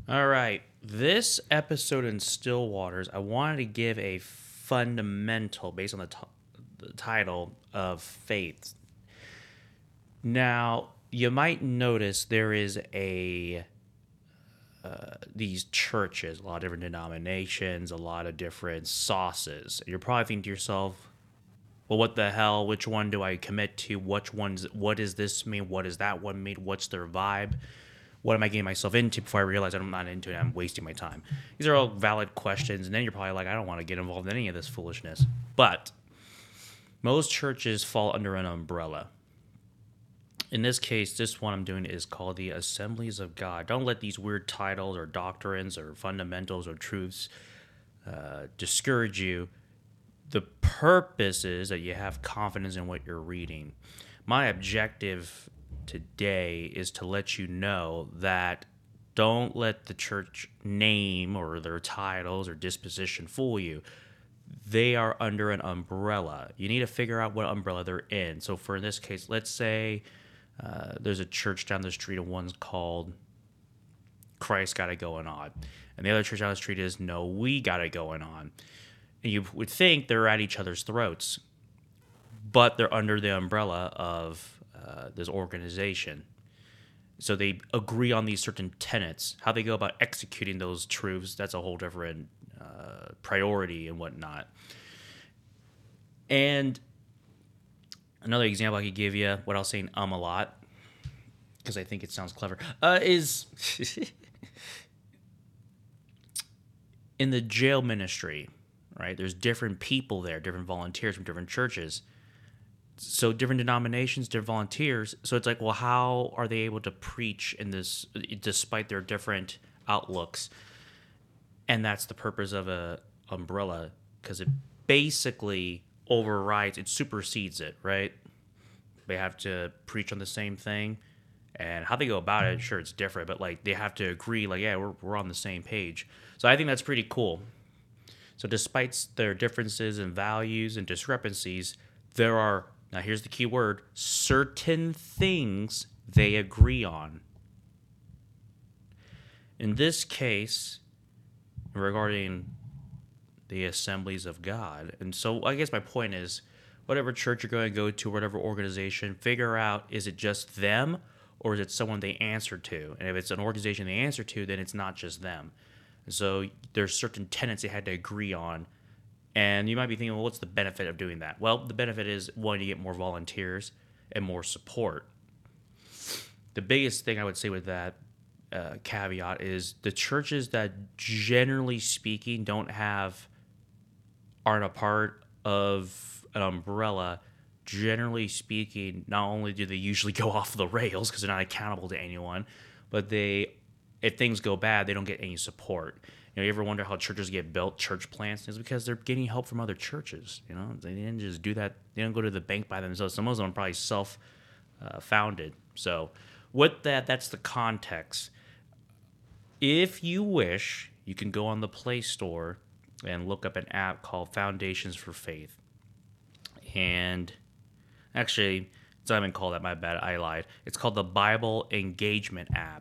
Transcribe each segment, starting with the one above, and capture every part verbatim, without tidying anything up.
All right. This episode in Still Waters, I wanted to give a fundamental based on the, t- the title of faith. Now, you might notice there is a uh, these churches, a lot of different denominations, a lot of different sauces. You're probably thinking to yourself, well, what the hell? Which one do I commit to? Which one's? What does this mean? What does that one mean? What's their vibe? What am I getting myself into before I realize I'm not into it? I'm wasting my time. These are all valid questions, and then you're probably like, I don't want to get involved in any of this foolishness. But most churches fall under an umbrella. In this case, this one I'm doing is called the Assemblies of God. Don't let these weird titles or doctrines or fundamentals or truths uh, discourage you. The purpose is that you have confidence in what you're reading. My objective today is to let you know that don't let the church name or their titles or disposition fool you. They are under an umbrella. You need to figure out what umbrella they're in. So for this case, let's say uh, there's a church down the street and one's called Christ Got It Going On. And the other church down the street is No, We Got It Going On. And you would think they're at each other's throats, but they're under the umbrella of uh, this organization. So they agree on these certain tenets. How they go about executing those truths, that's a whole different uh, priority and whatnot. And another example I could give you, what I'll say in um a lot, because I think it sounds clever, uh, is in the jail ministry, right? There's different people there, different volunteers from different churches. So different denominations, different volunteers. So it's like, well, how are they able to preach in this despite their different outlooks? And that's the purpose of a umbrella, because it basically overrides, it supersedes it, right? They have to preach on the same thing. And how they go about it, sure, it's different, but like they have to agree, like, yeah, we're, we're on the same page. So I think that's pretty cool. So despite their differences in values and discrepancies, there are, now here's the key word, certain things they agree on. In this case, regarding the Assemblies of God, and so I guess my point is, whatever church you're going to go to, whatever organization, figure out, is it just them or is it someone they answer to? And if it's an organization they answer to, then it's not just them. And so there's certain tenets they had to agree on. And you might be thinking, well, what's the benefit of doing that? Well, the benefit is, one, you get more volunteers and more support. The biggest thing I would say with that uh, caveat is the churches that, generally speaking, don't have, aren't a part of an umbrella, generally speaking, not only do they usually go off the rails because they're not accountable to anyone, but they, if things go bad, they don't get any support. You know, you ever wonder how churches get built, church plants? It's because they're getting help from other churches. You know, they didn't just do that. They don't go to the bank by themselves. Some of them are probably self-founded. Uh, so with that, that's the context. If you wish, you can go on the Play Store and look up an app called Foundations for Faith. And actually, it's not even called that, my bad, I lied. It's called the Bible Engagement app.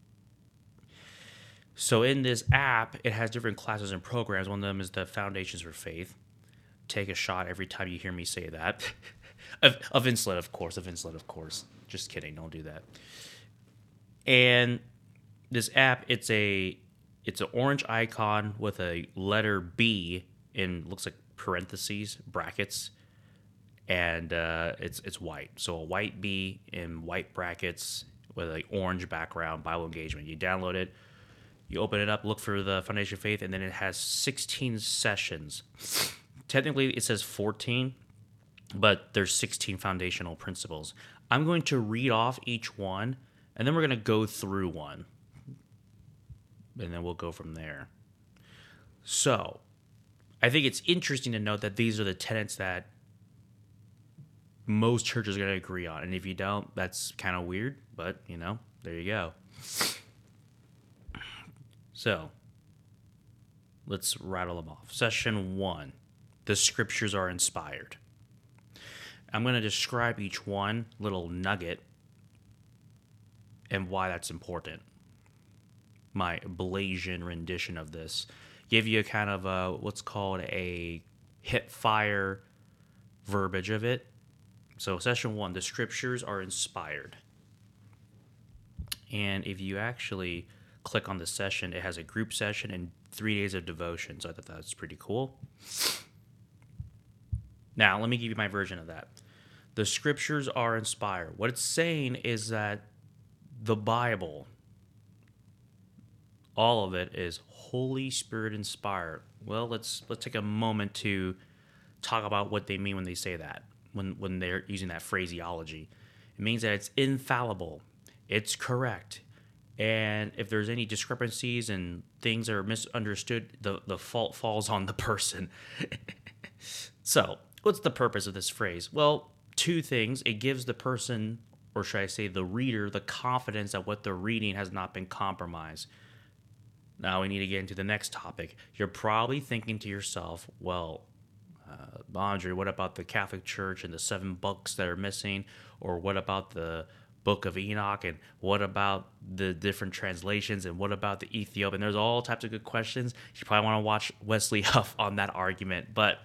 So in this app, it has different classes and programs. One of them is the Foundations for Faith. Take a shot every time you hear me say that. of, of Insulet, of course. Of Insulet, of course. Just kidding. Don't do that. And this app, it's a it's an orange icon with a letter B in, looks like parentheses, brackets, and uh, it's it's white. So a white B in white brackets with an orange background, Bible Engagement. You download it. You open it up, look for the Foundation of Faith, and then it has sixteen sessions. Technically, it says fourteen, but there's sixteen foundational principles. I'm going to read off each one, and then we're going to go through one. And then we'll go from there. So, I think it's interesting to note that these are the tenets that most churches are going to agree on. And if you don't, that's kind of weird, but, you know, there you go. So, let's rattle them off. Session one, the scriptures are inspired. I'm going to describe each one, little nugget, and why that's important. my Blasian rendition of this. Give you a kind of a, what's called a hip fire verbiage of it. So session one, the scriptures are inspired. And if you actually click on the session, it has a group session and three days of devotion. So I thought that was pretty cool. Now, let me give you my version of that. The scriptures are inspired. What it's saying is that the Bible, all of it, is Holy Spirit inspired. Well, let's let's take a moment to talk about what they mean when they say that, when when they're using that phraseology. It means that it's infallible, it's correct, and if there's any discrepancies and things are misunderstood, the, the fault falls on the person. So, what's the purpose of this phrase? Well, two things. It gives the person, or should I say the reader, the confidence that what they're reading has not been compromised. Now we need to get into the next topic. You're probably thinking to yourself, well, uh, Andre, what about the Catholic Church and the seven books that are missing? Or what about the Book of Enoch? And what about the different translations? And what about the Ethiopian? There's all types of good questions. You probably want to watch Wesley Huff on that argument. But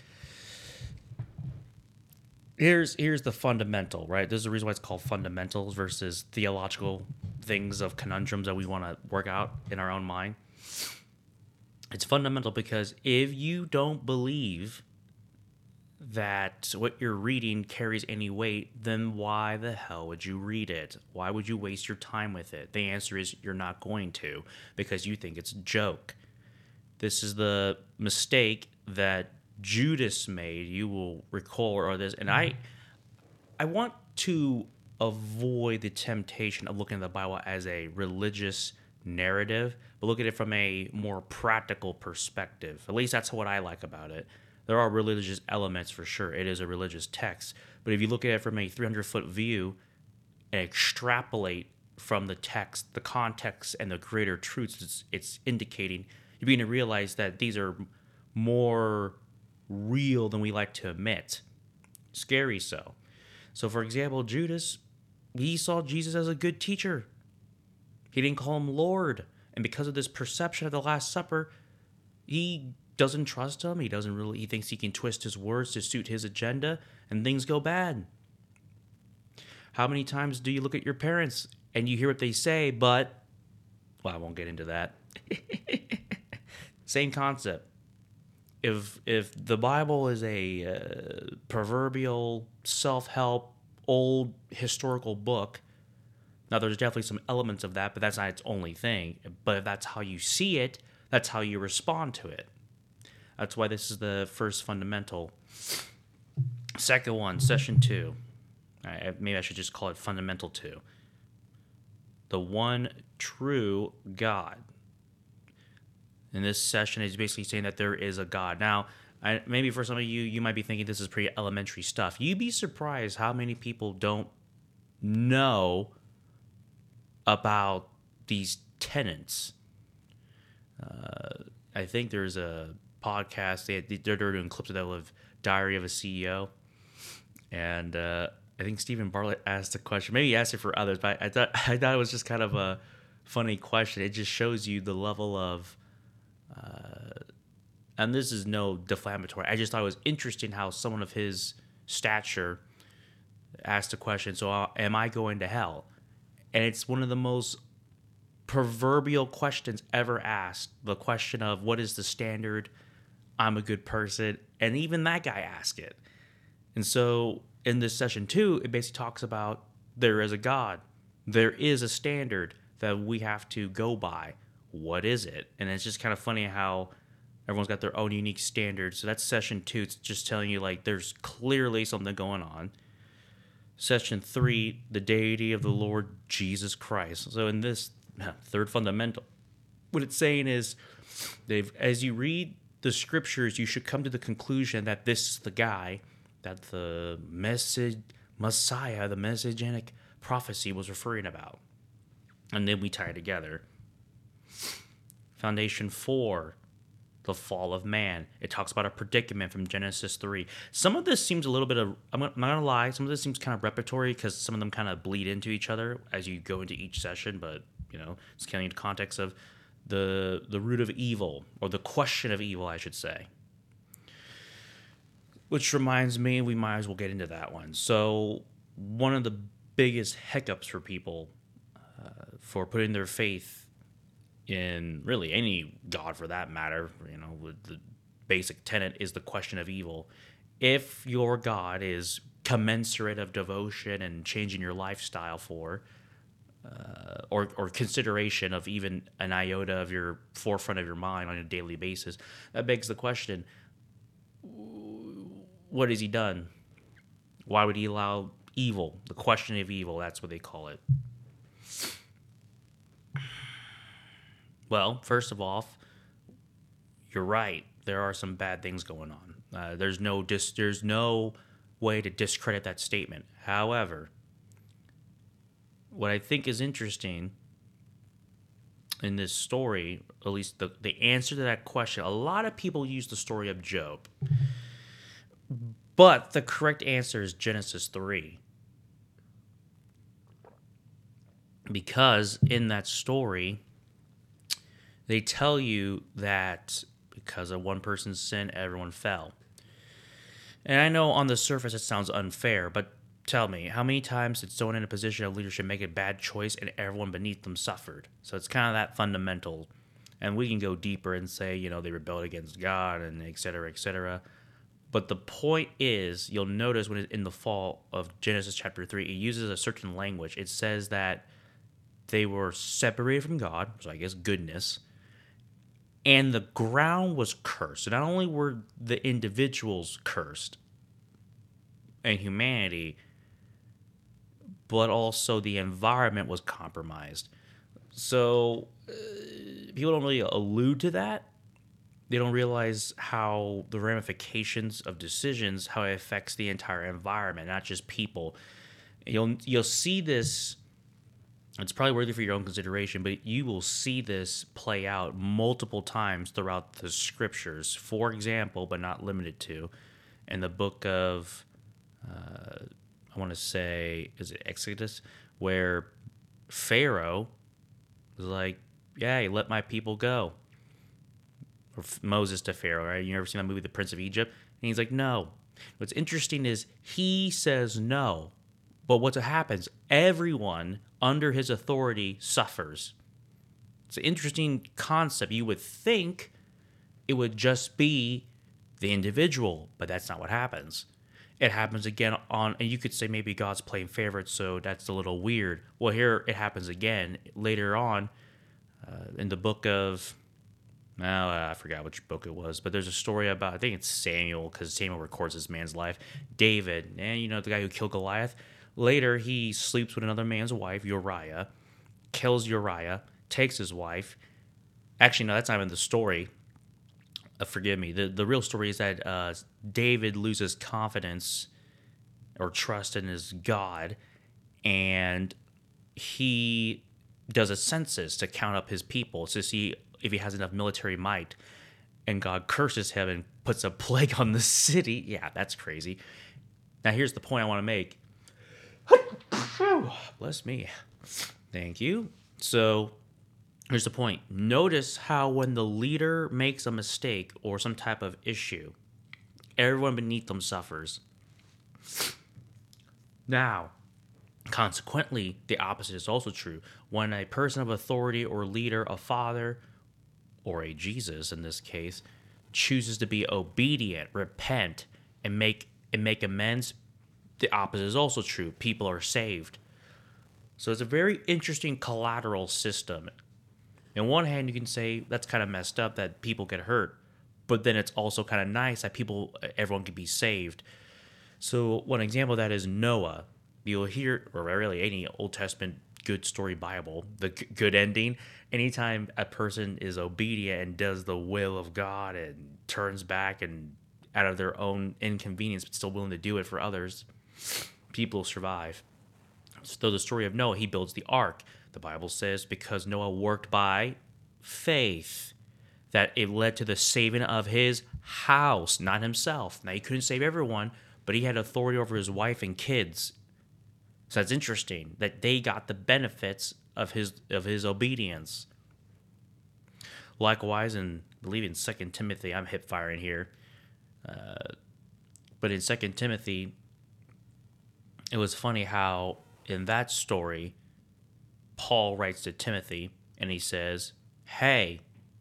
here's here's the fundamental, right? There's a reason why it's called fundamentals versus theological things of conundrums that we want to work out in our own mind. It's fundamental because if you don't believe that what you're reading carries any weight, then why the hell would you read it? Why would you waste your time with it? The answer is you're not going to, because you think it's a joke. This is the mistake that Judas made. You will recall or this, and I, I want to avoid the temptation of looking at the Bible as a religious narrative, but look at it from a more practical perspective. At least that's what I like about it. There are religious elements for sure. It is a religious text, but if you look at it from a three hundred foot view and extrapolate from the text, the context, and the greater truths it's, it's indicating, you begin to realize that these are more real than we like to admit. Scary so. So, for example, Judas, he saw Jesus as a good teacher. He didn't call him Lord. And because of this perception of the Last Supper, he doesn't trust him. He doesn't really, he thinks he can twist his words to suit his agenda, and things go bad. How many times do you look at your parents and you hear what they say, but, well, I won't get into that. Same concept. If if the Bible is a uh, proverbial self-help old historical book, now there's definitely some elements of that, but that's not its only thing. But if that's how you see it, that's how you respond to it. That's why this is the first fundamental. Second one, session two. I, maybe I should just call it fundamental two. The one true God. In this session, is basically saying that there is a God. Now, I, maybe for some of you, you might be thinking this is pretty elementary stuff. You'd be surprised how many people don't know about these tenets. Uh, I think there's a podcast, they, they're doing clips of that of Diary of a C E O. And uh, I think Stephen Bartlett asked a question. Maybe he asked it for others, but I thought, I thought it was just kind of a funny question. It just shows you the level of... Uh, and this is no defamatory. I just thought it was interesting how someone of his stature asked a question, so uh, am I going to hell? And it's one of the most proverbial questions ever asked. The question of what is the standard? I'm a good person. And even that guy asked it. And so in this session two, it basically talks about there is a God. There is a standard that we have to go by. What is it? And it's just kind of funny how everyone's got their own unique standards. So that's session two. It's just telling you, like, there's clearly something going on. Session three, the deity of the Lord Jesus Christ. So in this third fundamental, what it's saying is, Dave, as you read the scriptures, you should come to the conclusion that this is the guy that the message, Messiah, the messianic prophecy was referring about. And then we tie it together. Foundation four, the fall of man. It talks about a predicament from Genesis three. Some of this seems a little bit of, I'm not going to lie, some of this seems kind of repertory because some of them kind of bleed into each other as you go into each session, but You know, it's kind of the context of the the root of evil, or the question of evil, I should say. Which reminds me, we might as well get into that one. So, one of the biggest hiccups for people uh, for putting their faith in really any god for that matter, you know, the basic tenet is the question of evil. If your god is commensurate of devotion and changing your lifestyle for, uh, or or consideration of even an iota of your forefront of your mind on a daily basis, that begs the question: what has he done? Why would he allow evil? The question of evil, that's what they call it. Well, first of all, you're right. There are some bad things going on. Uh, there's no dis- there's no way to discredit that statement. However, what I think is interesting in this story, at least the, the answer to that question, a lot of people use the story of Job. But the correct answer is Genesis three. Because in that story, they tell you that because of one person's sin, everyone fell. And I know on the surface it sounds unfair, but tell me, how many times did someone in a position of leadership make a bad choice and everyone beneath them suffered? So it's kind of that fundamental. And we can go deeper and say, you know, they rebelled against God and et cetera, et cetera. But the point is, you'll notice when it, in the fall of Genesis chapter three, it uses a certain language. It says that they were separated from God, so I guess goodness, and the ground was cursed. So not only were the individuals cursed and humanity, but also the environment was compromised. So uh, people don't really allude to that. They don't realize how the ramifications of decisions, how it affects the entire environment, not just people. You'll you'll see this. It's probably worthy for your own consideration, but you will see this play out multiple times throughout the scriptures. For example, but not limited to, in the book of, uh, I want to say, is it Exodus, where Pharaoh was like, "Yeah, let my people go." Or Moses to Pharaoh, right? You ever seen that movie, The Prince of Egypt? And he's like, no. What's interesting is he says no. But what happens? Everyone under his authority suffers. It's an interesting concept. You would think it would just be the individual, but that's not what happens. It happens again on, and you could say maybe God's playing favorites, so that's a little weird. Well, here it happens again later on uh, in the book of, Well, uh, I forgot which book it was, but there's a story about, I think it's Samuel, because Samuel records this man's life. David, and you know, the guy who killed Goliath. Later, he sleeps with another man's wife, Uriah, kills Uriah, takes his wife. Actually, no, that's not even the story. Uh, forgive me. The, the real story is that uh, David loses confidence or trust in his God, and he does a census to count up his people to see if he has enough military might, and God curses him and puts a plague on the city. Yeah, that's crazy. Now, here's the point I want to make. Bless me. Thank you. So, here's the point. Notice how when the leader makes a mistake or some type of issue, everyone beneath them suffers. Now, consequently, the opposite is also true. When a person of authority or leader, a father, or a Jesus in this case, chooses to be obedient, repent, and make and make amends, the opposite is also true. People are saved. So it's a very interesting collateral system. On one hand, you can say that's kind of messed up that people get hurt, but then it's also kind of nice that people, everyone can be saved. So one example of that is Noah. You'll hear, or really any Old Testament good story Bible, the g- good ending. Anytime a person is obedient and does the will of God and turns back and out of their own inconvenience, but still willing to do it for others, people survive. So the story of Noah, he builds the ark. The Bible says because Noah worked by faith, that it led to the saving of his house, not himself. Now, he couldn't save everyone, but he had authority over his wife and kids. So that's interesting that they got the benefits of his of his obedience. Likewise, in I believe in Second Timothy, I'm hip firing here, uh, but in Second Timothy, it was funny how in that story, Paul writes to Timothy and he says, "Hey,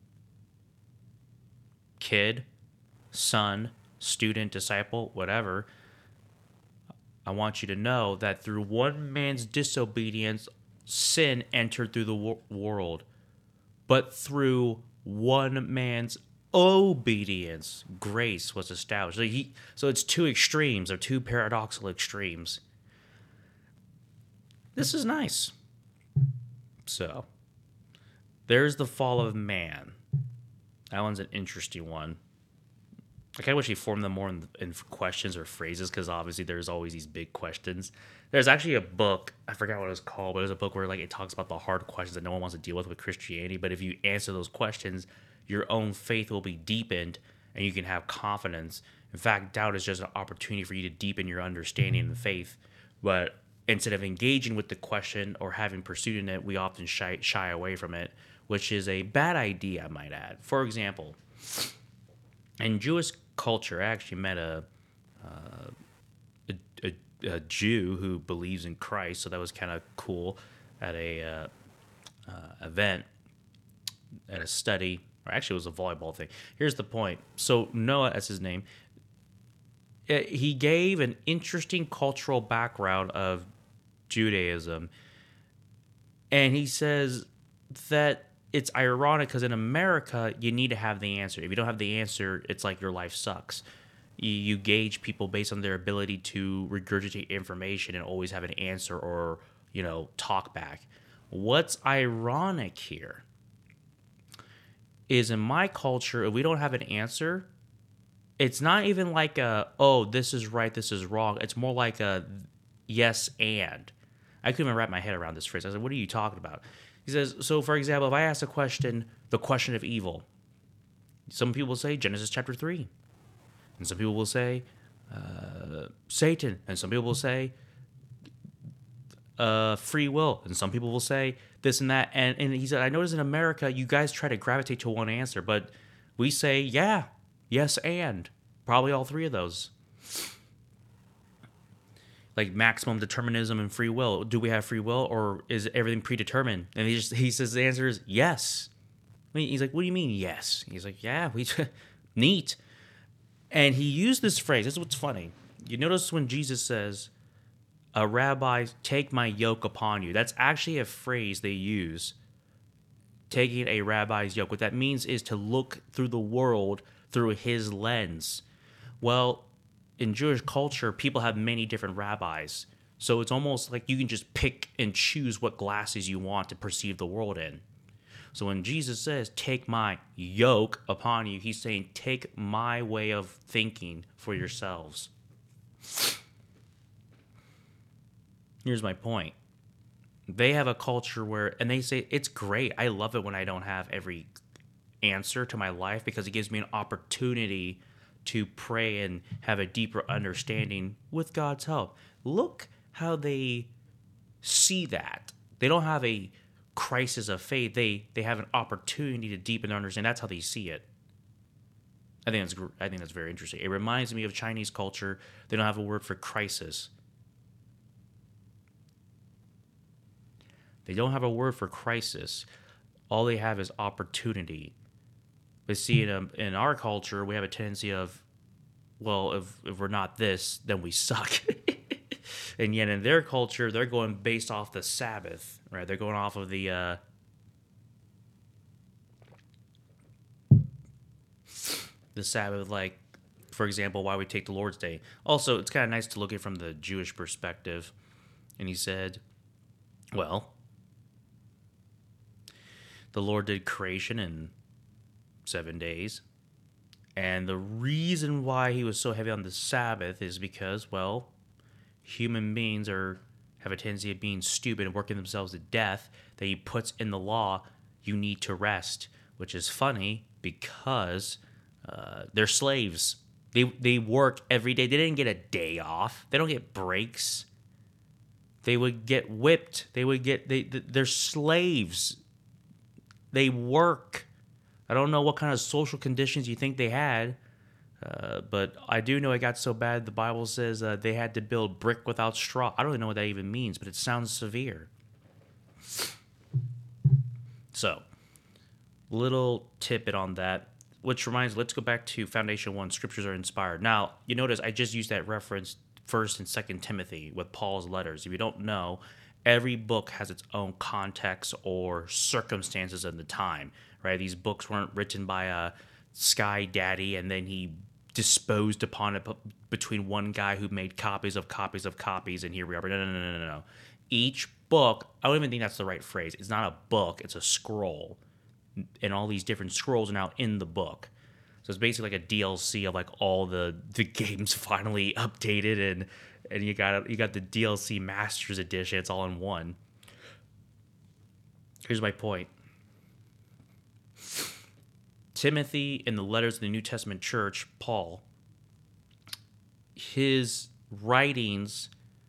kid, son, student, disciple, whatever, I want you to know that through one man's disobedience, sin entered through the wor- world, but through one man's obedience, grace was established." So, he, so it's two extremes, or two paradoxical extremes. This is nice. So, there's the fall of man. That one's an interesting one. I kind of wish he formed them more in, in questions or phrases, because obviously there's always these big questions. There's actually a book, I forgot what it was called, but there's a book where like it talks about the hard questions that no one wants to deal with with Christianity. But if you answer those questions, your own faith will be deepened and you can have confidence. In fact, doubt is just an opportunity for you to deepen your understanding and faith. But instead of engaging with the question or having pursued in it, we often shy, shy away from it, which is a bad idea, I might add. For example, in Jewish culture, I actually met a, uh, a, a, a Jew who believes in Christ, so that was kind of cool at a uh, uh, event, at a study, or actually it was a volleyball thing. Here's the point. So Noah, that's his name, he gave an interesting cultural background of Judaism, and he says that it's ironic because in America, you need to have the answer. If you don't have the answer, it's like your life sucks. You, you gauge people based on their ability to regurgitate information and always have an answer or, you know, talk back. What's ironic here is in my culture, if we don't have an answer, it's not even like a, oh, this is right, this is wrong. It's more like a yes and. I couldn't even wrap my head around this phrase. I said, what are you talking about? He says, so for example, if I ask a question, the question of evil, some people will say Genesis chapter three. And some people will say uh, Satan. And some people will say uh, free will. And some people will say this and that. And, and he said, I notice in America, you guys try to gravitate to one answer, but we say, yeah, yes, and probably all three of those. Like maximum determinism and free will. Do we have free will, or is everything predetermined? And he just he says the answer is yes. I mean, he's like, what do you mean yes? He's like, yeah, we neat. And he used this phrase. This is what's funny. You notice when Jesus says, "A rabbi, take my yoke upon you." That's actually a phrase they use. Taking a rabbi's yoke. What that means is to look through the world through his lens. Well, in Jewish culture, people have many different rabbis. So it's almost like you can just pick and choose what glasses you want to perceive the world in. So when Jesus says, take my yoke upon you, he's saying, take my way of thinking for yourselves. Here's my point. They have a culture where, and they say, it's great. I love it when I don't have every answer to my life because it gives me an opportunity to pray and have a deeper understanding with God's help. Look how they see that. They don't have a crisis of faith. They they have an opportunity to deepen their understanding. That's how they see it. I think that's I think that's very interesting. It reminds me of Chinese culture. They don't have a word for crisis. They don't have a word for crisis. All they have is opportunity. But see, in, a, in our culture, we have a tendency of, well, if, if we're not this, then we suck. And yet in their culture, they're going based off the Sabbath, right? They're going off of the uh, the Sabbath, like, for example, why we take the Lord's Day. Also, it's kind of nice to look at it from the Jewish perspective. And he said, well, the Lord did creation in seven days. And the reason why he was so heavy on the Sabbath is because, well, human beings are have a tendency of being stupid and working themselves to death, that he puts in the law, you need to rest, which is funny because uh, they're slaves. They they work every day. They didn't get a day off. They don't get breaks. They would get whipped. They would get they they're slaves. They work. I don't know what kind of social conditions you think they had, uh, but I do know it got so bad. The Bible says uh, they had to build brick without straw. I don't even know what that even means, but it sounds severe. So, little tidbit on that, which reminds, let's go back to Foundation One. Scriptures are inspired. Now, you notice I just used that reference First and Second Timothy with Paul's letters. If you don't know, every book has its own context or circumstances in the time, right? These books weren't written by a sky daddy and then he disposed upon it between one guy who made copies of copies of copies, and here we are. No, no, no, no, no, no. Each book, I don't even think that's the right phrase. It's not a book, it's a scroll. And all these different scrolls are now in the book. So it's basically like a D L C of like all the, the games finally updated, and and you got you got the D L C Masters Edition. It's all in one. Here's my point. Timothy, in the letters of the New Testament church, Paul, his writings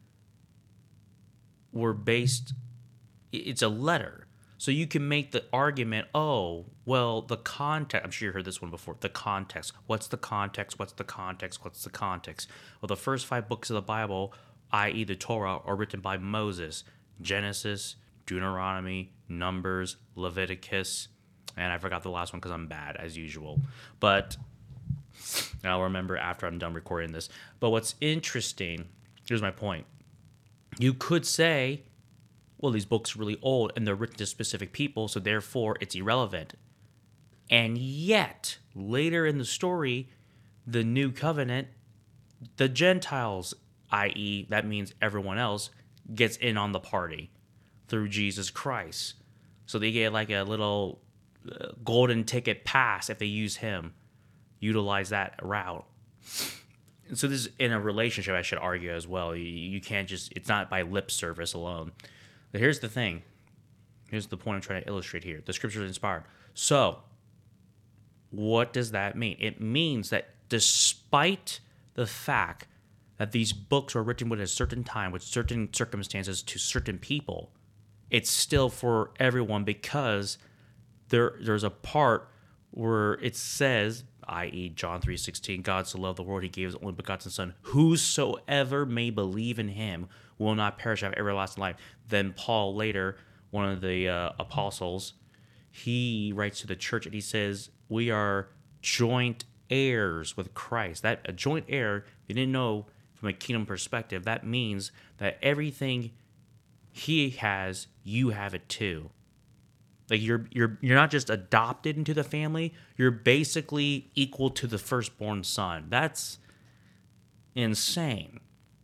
were based, it's a letter. So you can make the argument, oh, well, the context, I'm sure you heard this one before, the context. What's the context? What's the context? What's the context? Well, the first five books of the Bible, that is the Torah, are written by Moses. Genesis, Deuteronomy, Numbers, Leviticus, and I forgot the last one because I'm bad, as usual. But I'll remember after I'm done recording this. But what's interesting, here's my point. You could say, well, these books are really old and they're written to specific people, so therefore it's irrelevant. And yet, later in the story, the new covenant, the Gentiles, that is, that means everyone else, gets in on the party through Jesus Christ. So they get like a little uh, golden ticket pass if they use him, utilize that route. And so this is in a relationship, I should argue as well. You, you can't just, it's not by lip service alone. But here's the thing. Here's the point I'm trying to illustrate here. The scripture is inspired. So, what does that mean? It means that despite the fact that these books were written with a certain time, with certain circumstances to certain people, it's still for everyone, because there there's a part where it says, that is. John three sixteen, God so loved the world, he gave his only begotten Son, whosoever may believe in him will not perish, have everlasting life. Then Paul later, one of the uh, apostles, he writes to the church and he says, we are joint heirs with Christ. That a joint heir, if you didn't know from a kingdom perspective, that means that everything he has, you have it too. Like you're you're you're not just adopted into the family, you're basically equal to the firstborn son. That's insane.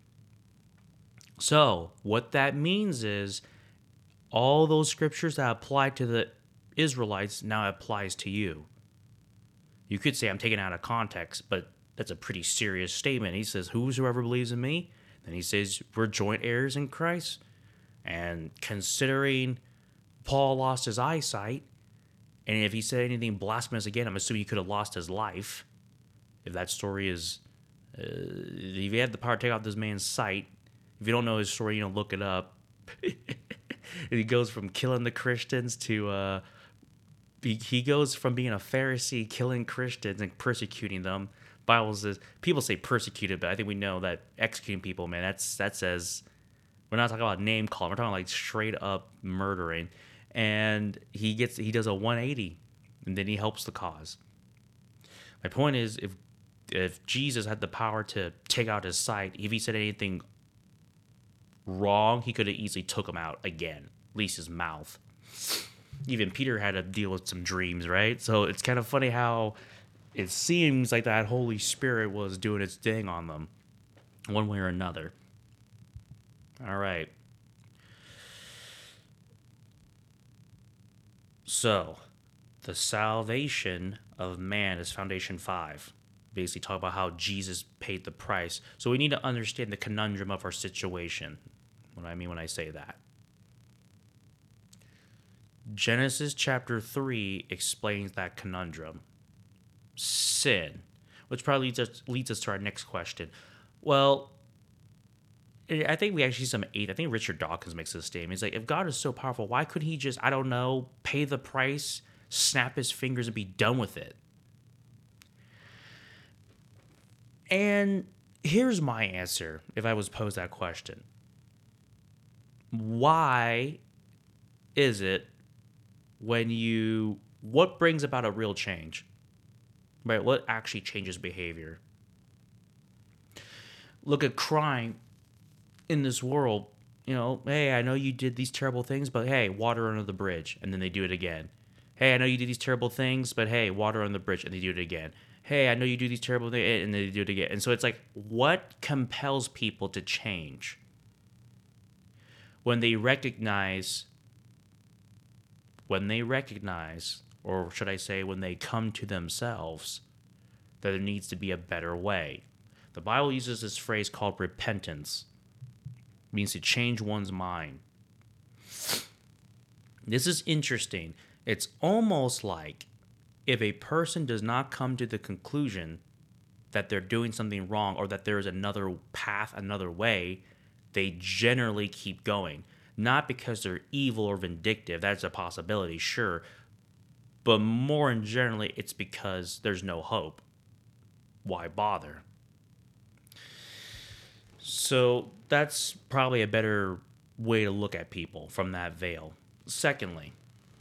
So, what that means is all those scriptures that apply to the Israelites now applies to you. You could say I'm taking it out of context, but that's a pretty serious statement. He says, whosoever believes in me, then he says we're joint heirs in Christ. And considering Paul lost his eyesight, and if he said anything blasphemous again, I'm assuming he could have lost his life. If that story is, uh, if he had the power to take out this man's sight, if you don't know his story, you know, look it up. He goes from killing the Christians to, uh, he, he goes from being a Pharisee, killing Christians and persecuting them. Bible says, people say persecuted, but I think we know that executing people, man, that's that says, we're not talking about name calling, we're talking like straight up murdering. And he gets, he does a one eighty, and then he helps the cause. My point is, if if Jesus had the power to take out his sight, if he said anything wrong, he could have easily took him out again, at least his mouth. Even Peter had to deal with some dreams, right? So it's kind of funny how it seems like that Holy Spirit was doing its thing on them, one way or another. All right. So, the salvation of man is Foundation five. Basically talk about how Jesus paid the price. So we need to understand the conundrum of our situation. What do I mean when I say that? Genesis chapter three explains that conundrum. Sin. Which probably leads us, leads us to our next question. Well, I think we actually see some eight. I think Richard Dawkins makes this statement. He's like, if God is so powerful, why couldn't he just, I don't know, pay the price, snap his fingers, and be done with it? And here's my answer if I was posed that question. Why is it when you, what brings about a real change? Right? What actually changes behavior? Look at crime in this world. You know, hey, I know you did these terrible things, but hey, water under the bridge. And then they do it again. Hey, I know you did these terrible things, but hey, water on the bridge. And they do it again. Hey, I know you do these terrible things, and they do it again. And so it's like, what compels people to change? When they recognize, when they recognize, or should I say, when they come to themselves, that there needs to be a better way. The Bible uses this phrase called repentance. It means to change one's mind. This is interesting. It's almost like if a person does not come to the conclusion that they're doing something wrong or that there is another path, another way, they generally keep going. Not because they're evil or vindictive. That's a possibility, sure. But more and generally, it's because there's no hope. Why bother? So that's probably a better way to look at people from that veil. Secondly,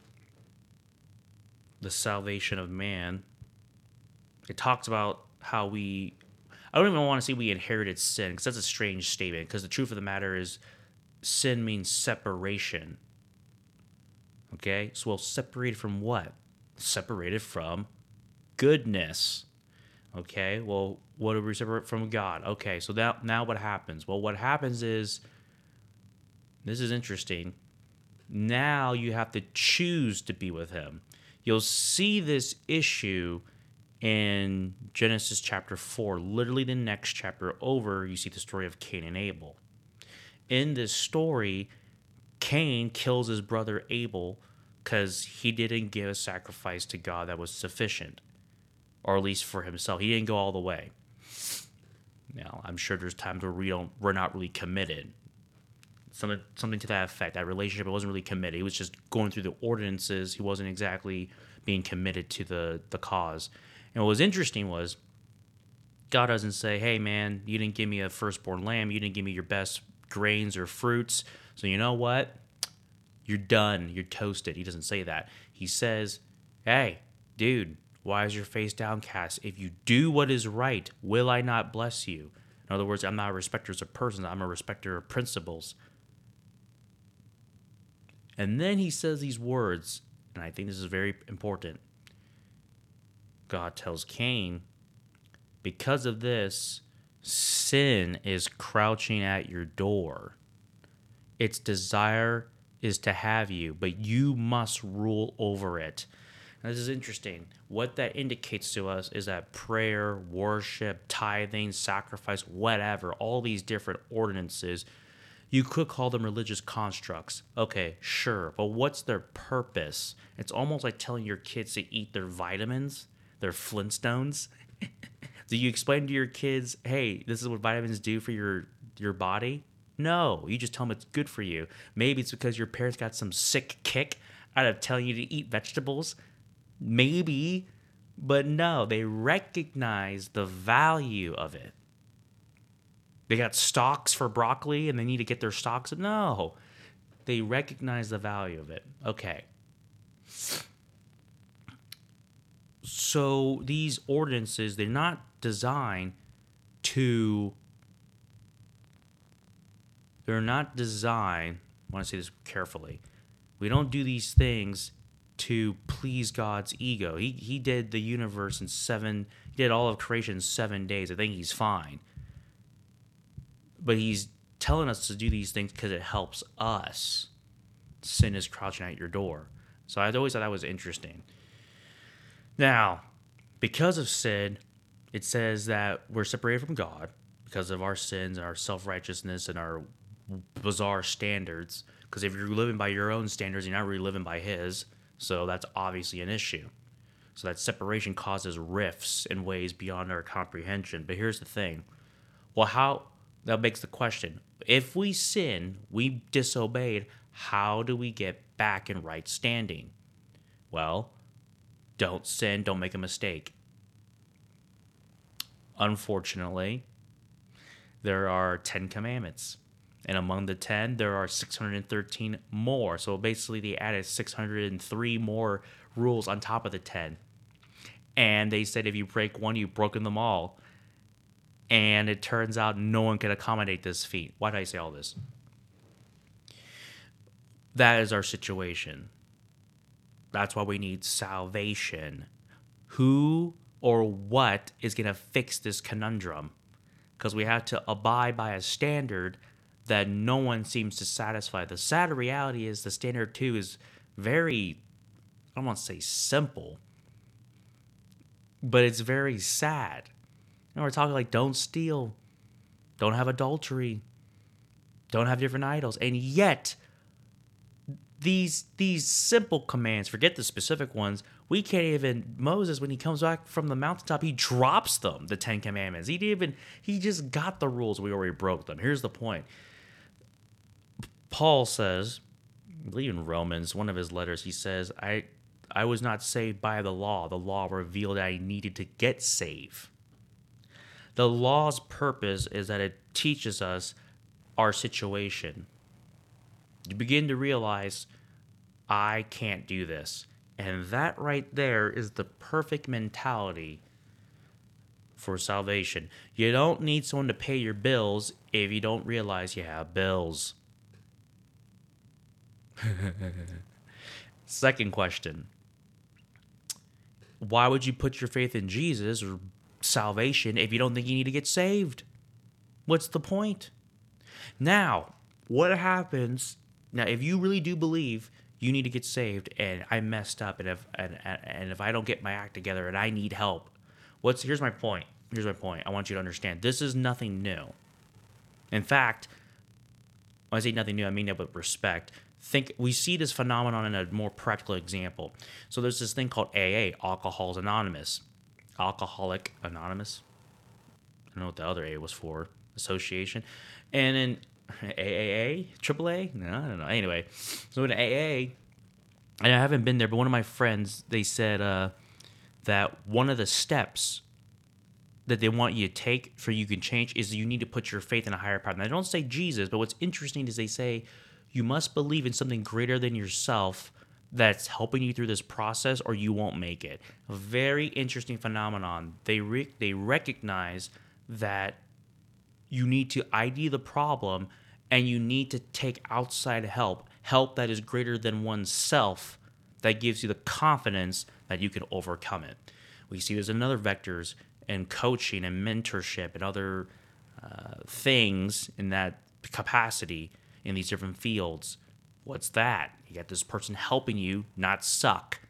the salvation of man. It talks about how we, I don't even want to say we inherited sin, because that's a strange statement, because the truth of the matter is sin means separation. Okay? So, well, separated from what? Separated from goodness. Okay? Well, what do we separate from God? Okay, so now, now what happens? Well, what happens is, this is interesting. Now you have to choose to be with him. You'll see this issue in Genesis chapter four. Literally the next chapter over, you see the story of Cain and Abel. In this story, Cain kills his brother Abel because he didn't give a sacrifice to God that was sufficient, or at least for himself. He didn't go all the way. Now, I'm sure there's times where we don't, we're not really committed. Something, something to that effect. That relationship, it wasn't really committed. He was just going through the ordinances. He wasn't exactly being committed to the, the cause. And what was interesting was, God doesn't say, hey, man, you didn't give me a firstborn lamb. You didn't give me your best grains or fruits. So you know what? You're done. You're toasted. He doesn't say that. He says, hey, dude, why is your face downcast? If you do what is right, will I not bless you? In other words, I'm not a respecter of persons. I'm a respecter of principles. And then he says these words, and I think this is very important. God tells Cain, because of this, sin is crouching at your door. Its desire is to have you, but you must rule over it. Now, this is interesting. What that indicates to us is that prayer, worship, tithing, sacrifice, whatever, all these different ordinances, you could call them religious constructs. Okay, sure, but what's their purpose? It's almost like telling your kids to eat their vitamins, their Flintstones. Do you explain to your kids, hey, this is what vitamins do for your, your body? No, you just tell them it's good for you. Maybe it's because your parents got some sick kick out of telling you to eat vegetables. Maybe, but no, they recognize the value of it. They got stocks for broccoli and they need to get their stocks. No, they recognize the value of it. Okay. So these ordinances, they're not designed to, they're not designed, I want to say this carefully, we don't do these things to please God's ego. He he did the universe in seven, he did all of creation in seven days. I think he's fine. But he's telling us to do these things because it helps us. Sin is crouching at your door. So I always thought that was interesting. Now, because of sin, it says that we're separated from God because of our sins and our self-righteousness and our bizarre standards. Because if you're living by your own standards, you're not really living by his. So that's obviously an issue. So that separation causes rifts in ways beyond our comprehension. But here's the thing. Well, how... that begs the question. If we sin, we disobeyed, how do we get back in right standing? Well, don't sin, don't make a mistake. Unfortunately, there are ten commandments. And among the ten, there are six hundred thirteen more. So basically, they added six hundred three more rules on top of the ten. And they said if you break one, you've broken them all. And it turns out no one can accommodate this feat. Why did I say all this? That is our situation. That's why we need salvation. Who or what is going to fix this conundrum? Because we have to abide by a standard that no one seems to satisfy. The sad reality is the standard too is very, I don't want to say simple, but it's very sad. And we're talking like don't steal, don't have adultery, don't have different idols. And yet, these these simple commands, forget the specific ones, we can't even, Moses, when he comes back from the mountaintop, he drops them, the Ten Commandments. He didn't even, he just got the rules, we already broke them. Here's the point. Paul says, I believe in Romans, one of his letters, he says, I I was not saved by the law. The law revealed that I needed to get saved. The law's purpose is that it teaches us our situation. You begin to realize, I can't do this. And that right there is the perfect mentality for salvation. You don't need someone to pay your bills if you don't realize you have bills. Second question. Why would you put your faith in Jesus or salvation if you don't think you need to get saved? What's the point? Now, what happens now if you really do believe you need to get saved and I messed up and if and, and if I don't get my act together and I need help? What's here's my point. Here's my point. I want you to understand this is nothing new. In fact, when I say nothing new, I mean that with respect. Think we see this phenomenon in a more practical example. So there's this thing called A A, Alcoholics Anonymous. Alcoholic Anonymous. I don't know what the other A was for. Association. And in triple A, triple A? No, I don't know. Anyway, so in A A, and I haven't been there, but one of my friends, they said uh, that one of the steps that they want you to take for you can change is you need to put your faith in a higher power. And they don't say Jesus, but what's interesting is they say you must believe in something greater than yourself that's helping you through this process or you won't make it. A very interesting phenomenon. They re- they recognize that you need to I D the problem and you need to take outside help, help that is greater than oneself, that gives you the confidence that you can overcome it. We see there's another vectors in coaching and mentorship and other uh, things in that capacity in these different fields. What's that? You got this person helping you not suck.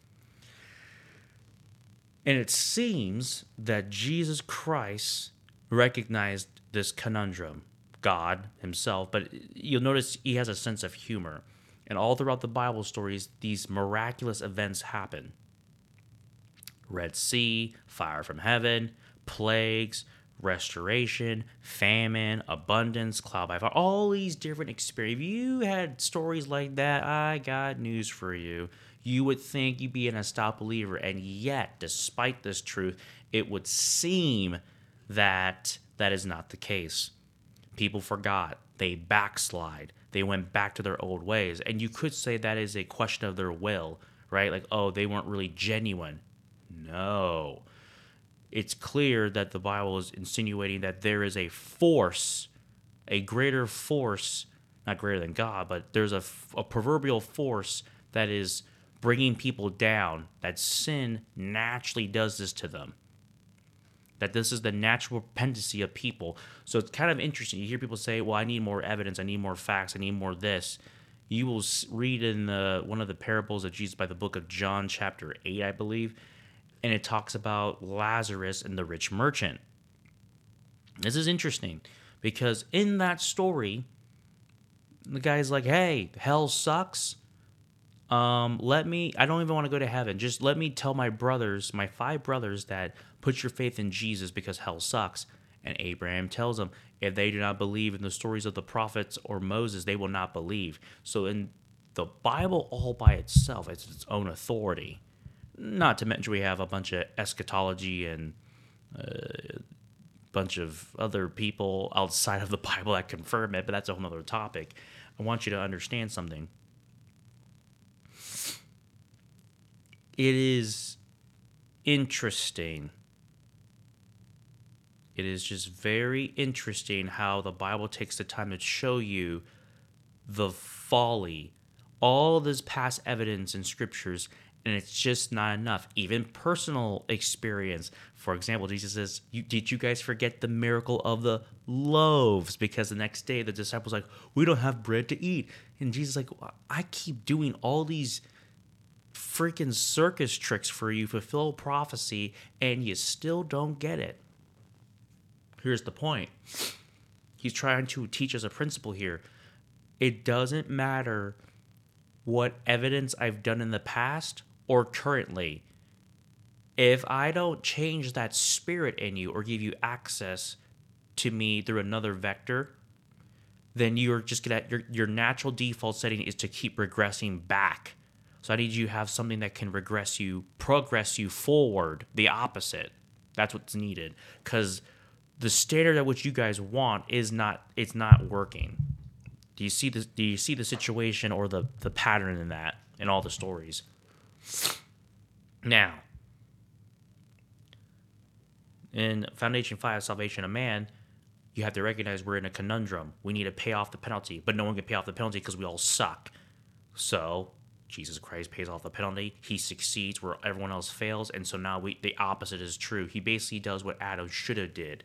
And it seems that Jesus Christ recognized this conundrum, God himself, but you'll notice he has a sense of humor. And all throughout the Bible stories, these miraculous events happen. Red Sea, fire from heaven, plagues, restoration, famine, abundance, cloud by fire, all these different experiences. If you had stories like that, I got news for you. You would think you'd be an astounded believer, and yet, despite this truth, it would seem that that is not the case. People forgot. They backslide. They went back to their old ways. And you could say that is a question of their will, right? Like, oh, they weren't really genuine. No. It's clear that the Bible is insinuating that there is a force, a greater force, not greater than God, but there's a, a proverbial force that is bringing people down, that sin naturally does this to them, that this is the natural propensity of people. So it's kind of interesting. You hear people say, well, I need more evidence, I need more facts, I need more this. You will read in the, one of the parables of Jesus by the book of John chapter eight, I believe, and it talks about Lazarus and the rich merchant. This is interesting because in that story, the guy's like, hey, hell sucks. Um, let me, I don't even want to go to heaven. Just let me tell my brothers, my five brothers, that put your faith in Jesus because hell sucks. And Abraham tells them, if they do not believe in the stories of the prophets or Moses, they will not believe. So in the Bible all by itself, it's its own authority. Not to mention we have a bunch of eschatology and a bunch of other people outside of the Bible that confirm it, but that's a whole other topic. I want you to understand something. It is interesting. It is just very interesting how the Bible takes the time to show you the folly, all this past evidence in scriptures, and it's just not enough. Even personal experience. For example, Jesus says, you, did you guys forget the miracle of the loaves? Because the next day the disciples like, we don't have bread to eat. And Jesus like, I keep doing all these freaking circus tricks for you, fulfill prophecy, and you still don't get it. Here's the point. He's trying to teach us a principle here. It doesn't matter what evidence I've done in the past or currently. If I don't change that spirit in you or give you access to me through another vector, then you're just gonna your your natural default setting is to keep regressing back. So I need you to have something that can regress you, progress you forward, the opposite. That's what's needed. Because the standard at which you guys want is not, it's not working. Do you see the do you see the situation or the, the pattern in that in all the stories? Now, in Foundation five, Salvation of Man, you have to recognize we're in a conundrum. We need to pay off the penalty, but no one can pay off the penalty because we all suck. So Jesus Christ pays off the penalty. He succeeds where everyone else fails, and so now we the opposite is true. He basically does what Adam should have did.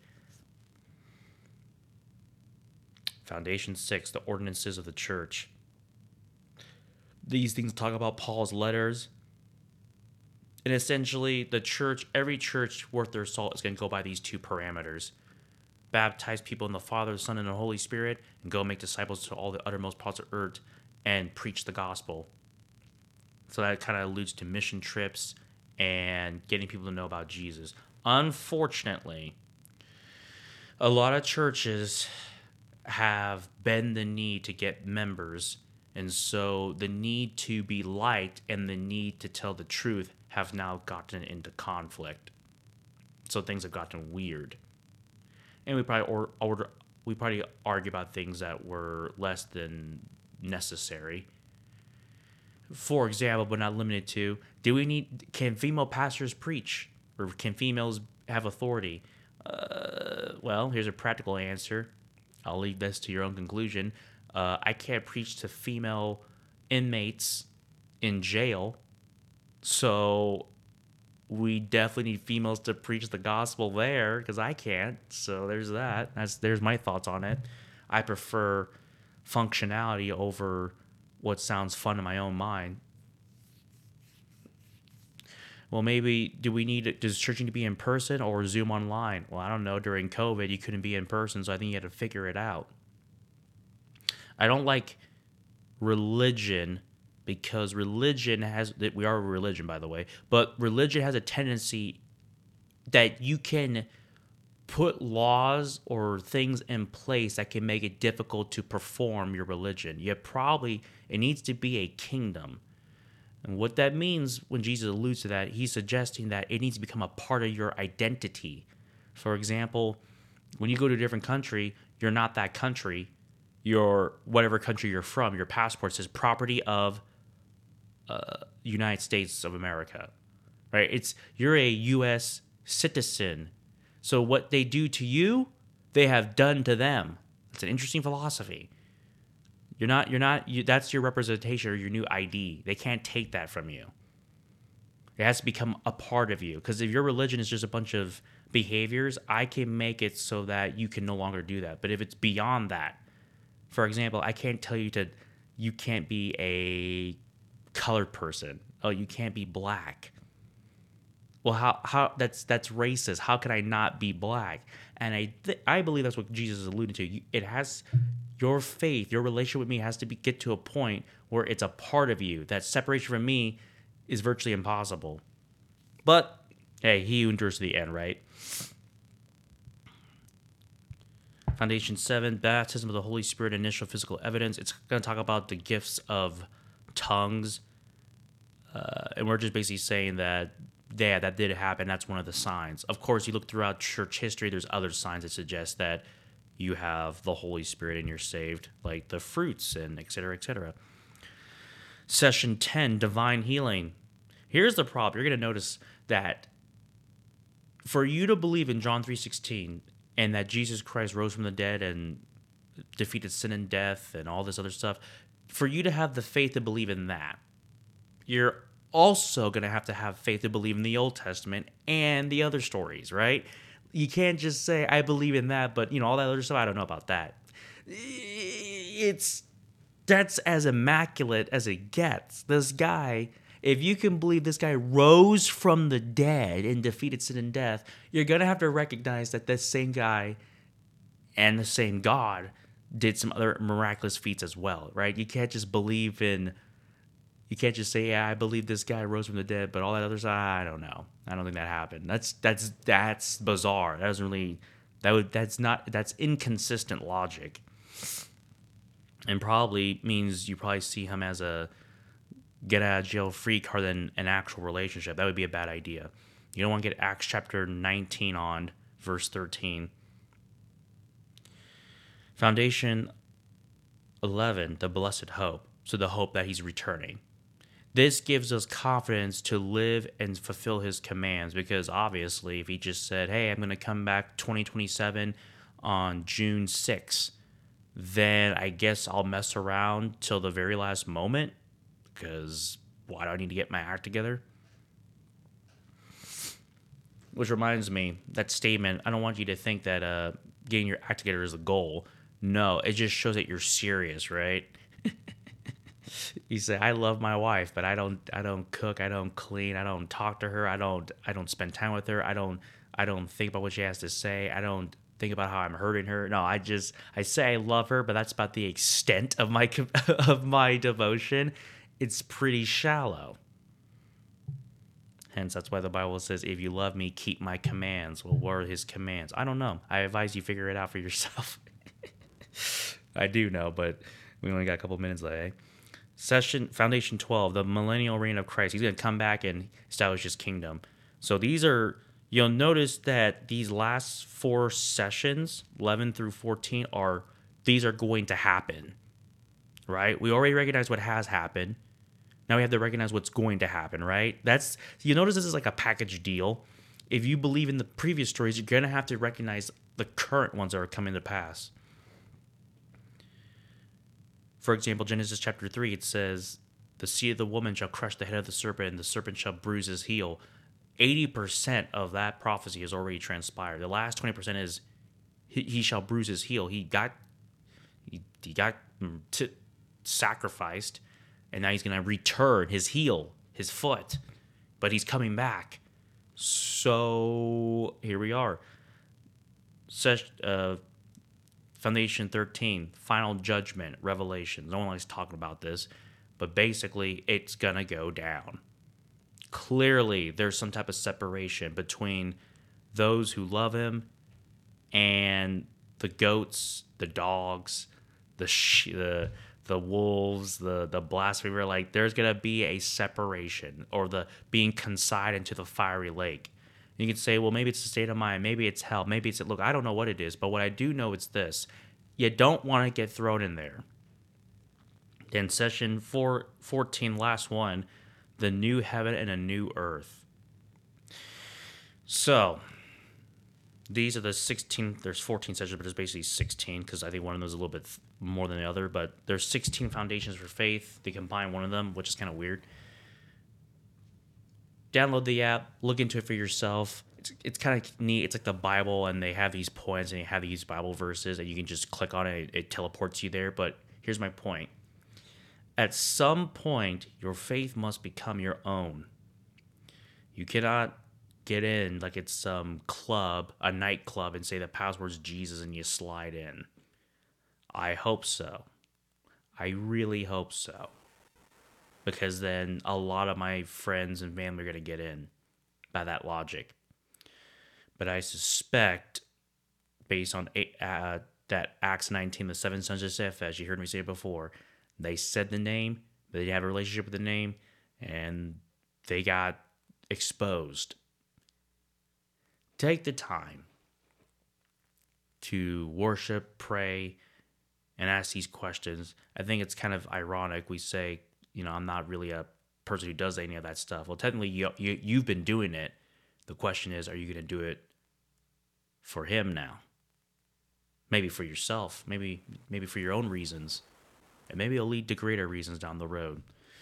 Foundation six, the ordinances of the church. These things talk about Paul's letters. And essentially, the church, every church worth their salt is going to go by these two parameters. Baptize people in the Father, the Son, and the Holy Spirit, and go make disciples to all the uttermost parts of earth and preach the gospel. So that kind of alludes to mission trips and getting people to know about Jesus. Unfortunately, a lot of churches have bent the knee to get members, and so the need to be liked and the need to tell the truth have now gotten into conflict. So things have gotten weird, and we probably or, or we probably argue about things that were less than necessary. For example, but not limited to, do we need can female pastors preach, or can females have authority? Uh, well, here's a practical answer. I'll leave this to your own conclusion. Uh, I can't preach to female inmates in jail, so we definitely need females to preach the gospel there because I can't. So there's that. That's there's my thoughts on it. I prefer functionality over what sounds fun in my own mind. Well, maybe do we need does church need to be in person or Zoom online? Well, I don't know. During COVID, you couldn't be in person, so I think you had to figure it out. I don't like religion because religion has that we are a religion, by the way, but religion has a tendency that you can put laws or things in place that can make it difficult to perform your religion. Yet probably it needs to be a kingdom. And what that means when Jesus alludes to that, he's suggesting that it needs to become a part of your identity. For example, when you go to a different country, you're not that country. You're whatever country you're from. Your passport says property of uh, United States of America, right? It's you're a U S citizen. So what they do to you, they have done to them. It's an interesting philosophy. You're not, you're not, you, that's your representation or your new I D. They can't take that from you. It has to become a part of you. Because if your religion is just a bunch of behaviors, I can make it so that you can no longer do that. But if it's beyond that, for example, I can't tell you to, you can't be a colored person. Oh, you can't be black. Well, how, how, that's, that's racist. How can I not be black? And I, th- I believe that's what Jesus is alluding to. It has, your faith, your relationship with me has to be, get to a point where it's a part of you. That separation from me is virtually impossible. But, hey, he who endures to the end, right? Foundation seven, baptism of the Holy Spirit, initial physical evidence. It's going to talk about the gifts of tongues. Uh, and we're just basically saying that, yeah, that did happen. That's one of the signs. Of course, you look throughout church history, there's other signs that suggest that you have the Holy Spirit and you're saved, like the fruits and et cetera, et cetera. Session ten, divine healing. Here's the problem. You're going to notice that for you to believe in John three sixteen and that Jesus Christ rose from the dead and defeated sin and death and all this other stuff, for you to have the faith to believe in that, you're also going to have to have faith to believe in the Old Testament and the other stories, right? You can't just say, I believe in that, but, you know, all that other stuff, I don't know about that. It's, that's as immaculate as it gets. This guy, if you can believe this guy rose from the dead and defeated sin and death, you're going to have to recognize that this same guy and the same God did some other miraculous feats as well, right? You can't just believe in, you can't just say, yeah, I believe this guy rose from the dead, but all that other stuff, I don't know. I don't think that happened. That's that's that's bizarre. That doesn't really, that would that's not that's inconsistent logic, and probably means you probably see him as a get out of jail free card than an actual relationship. That would be a bad idea. You don't want to get Acts chapter nineteen on verse thirteen. Foundation eleven, the blessed hope. So the hope that he's returning. This gives us confidence to live and fulfill his commands, because obviously if he just said, hey, I'm going to come back twenty twenty-seven on June sixth, then I guess I'll mess around till the very last moment, because why do I need to get my act together? Which reminds me, that statement, I don't want you to think that uh, getting your act together is the goal. No, it just shows that you're serious, right? You say, I love my wife, but I don't I don't cook, I don't clean, I don't talk to her, I don't I don't spend time with her, I don't I don't think about what she has to say, I don't think about how I'm hurting her. No, I just I say I love her, but that's about the extent of my of my devotion. It's pretty shallow. Hence, that's why the Bible says, if you love me, keep my commands. Well, what are his commands? I don't know. I advise you figure it out for yourself. I do know, but we only got a couple minutes left, eh? Session Foundation twelve, the millennial reign of Christ. He's going to come back and establish his kingdom. So these are, you'll notice that these last four sessions, eleven through fourteen, are, these are going to happen, right? We already recognize what has happened. Now we have to recognize what's going to happen, right? That's, you notice this is like a package deal. If you believe in the previous stories, you're going to have to recognize the current ones that are coming to pass. For example, Genesis chapter three, it says, the seed of the woman shall crush the head of the serpent, and the serpent shall bruise his heel. eighty percent of that prophecy has already transpired. The last twenty percent is, he, he shall bruise his heel. He got, he, he got t- sacrificed, and now he's going to return his heel, his foot, but he's coming back. So here we are. Ses- uh, Foundation thirteen, final judgment, Revelation. No one likes talking about this, but basically it's going to go down. Clearly, there's some type of separation between those who love him and the goats, the dogs, the sh- the the wolves, the the blasphemer. Like, there's going to be a separation, or the being consigned into the fiery lake. You can say, well, maybe it's the state of mind, maybe it's hell, maybe it's, look, I don't know what it is, but what I do know is this. You don't want to get thrown in there. Then session four, fourteen, last one, the new heaven and a new earth. So, these are the sixteen, there's fourteen sessions, but there's basically sixteen, because I think one of those is a little bit more than the other, but there's sixteen foundations for faith. They combine one of them, which is kind of weird. Download the app, look into it for yourself. It's, it's kind of neat. It's like the Bible, and they have these points, and they have these Bible verses, and you can just click on it. It, it teleports you there. But here's my point. At some point, your faith must become your own. You cannot get in like it's some club, a nightclub, and say the password's Jesus and you slide in. I hope so. I really hope so. Because then a lot of my friends and family are going to get in by that logic. But I suspect, based on uh, that Acts nineteen, the seven sons of Seth, as you heard me say before, they said the name, they didn't have a relationship with the name, and they got exposed. Take the time to worship, pray, and ask these questions. I think it's kind of ironic. We say, you know, I'm not really a person who does any of that stuff. Well, technically, you, you, you've been doing it. The question is, are you going to do it for him now? Maybe for yourself, maybe maybe for your own reasons, and maybe it'll lead to greater reasons down the road.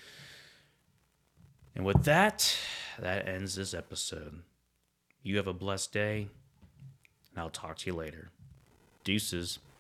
And with that, that ends this episode. You have a blessed day, and I'll talk to you later. Deuces.